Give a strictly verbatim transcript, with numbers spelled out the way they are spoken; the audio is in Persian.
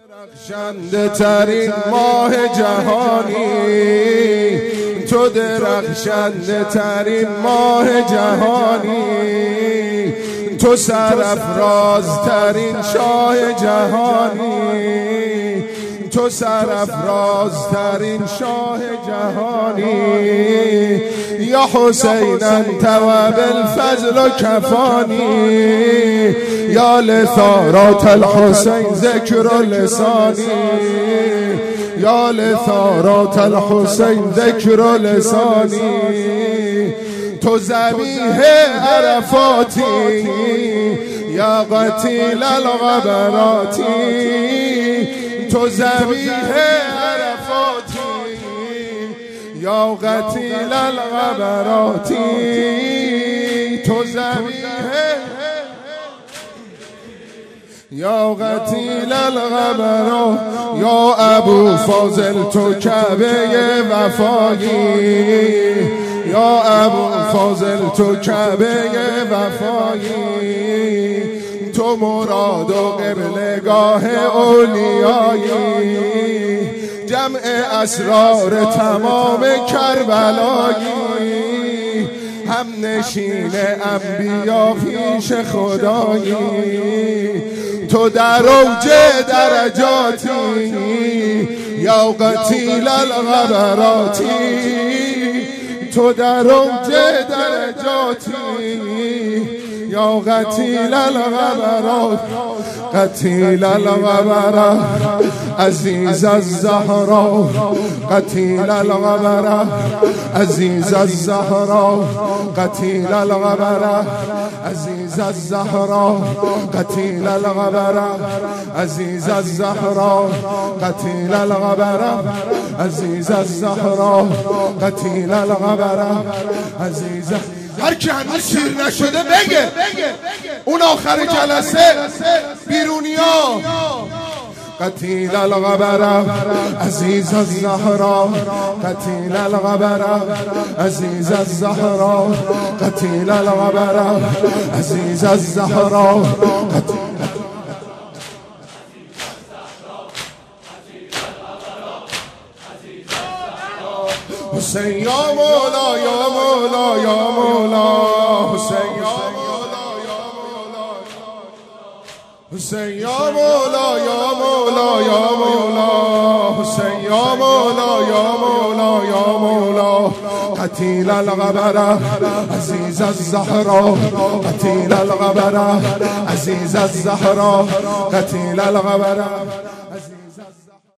درخشنده ترین ماه جهانی، تو درخشنده ترین ماه جهانی، تو سرافراز ترین شاه جهانی، تو سرافراز ترین شاه جهانی. یا حسین انت و بالفضل و کفانی، یا لثارات الحسین ذکر لسانی، یا لثارات الحسین ذکر لسانی. تو ذبیح عرفاتی، یا قتیل الغبراتی، تو ذبیح عرفاتی، یا قتیل الغبراتی، تو ذبیح یا قتیل الغبرات. یا ابو فاضل تو کعبه وفایی، یا ابو فاضل تو کعبه وفایی، تو مراد و قبلگاه اولیایی، جمع اسرار تمام کربلایی، هم نشین انبیا پیش خدایی. تو در اوج درجاتی، یا قتیل الغبراتی، تو در اوج درجاتی، یا قتیل الغبرات. قتیل الغبرات عزیز الزهرا، قتیل الغبرات عزیز الزهرا، قتیل الغبرات عزیز الزهرا، قتیل الغبرات عزیز الزهرا، قتیل الغبرات عزیز الزهرا، قتیل الغبرات عزیز. هر کی هنوز سیر نشده بگه اون آخر جلسه بیرونیا. قتیل الغبرات عزیز الزهرا، قتیل الغبرات عزیز الزهرا، قتیل الغبرات عزیز الزهرا. حسین یا مولا یا مولا یا مولا، حسین یا مولا یا مولا، حسین یا مولا یا مولا یا مولا، حسین یا مولا یا مولا یا مولا. قتیل الغبرات عزیز الزهرا، قتیل الغبرات عزیز الزهرا، قتیل الغبرات.